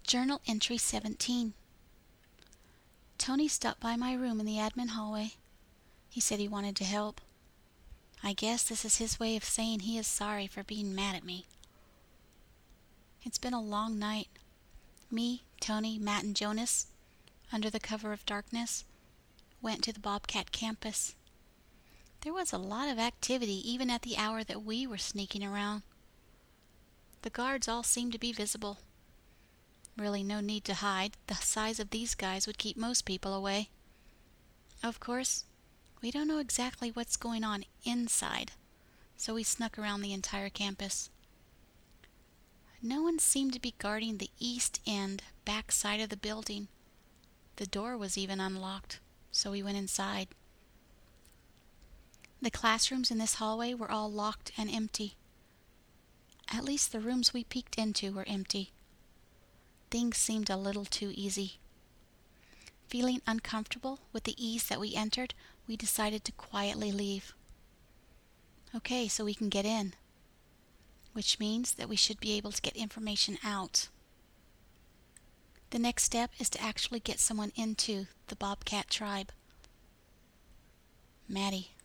Journal Entry 17. Tony stopped by my room in the admin hallway. He said he wanted to help. I guess this is his way of saying he is sorry for being mad at me. It's been a long night. Me, Tony, Matt, and Jonas, under the cover of darkness, went to the Bobcat campus. There was a lot of activity even at the hour that we were sneaking around. The guards all seemed to be visible. Really no need to hide. The size of these guys would keep most people away. Of course, we don't know exactly what's going on inside, so we snuck around the entire campus. No one seemed to be guarding the east end, back side of the building. The door was even unlocked, so we went inside. The classrooms in this hallway were all locked and empty. At least the rooms we peeked into were empty. Things seemed a little too easy. Feeling uncomfortable with the ease that we entered, we decided to quietly leave. Okay, so we can get in, which means that we should be able to get information out. The next step is to actually get someone into the Bobcat tribe. Maddie,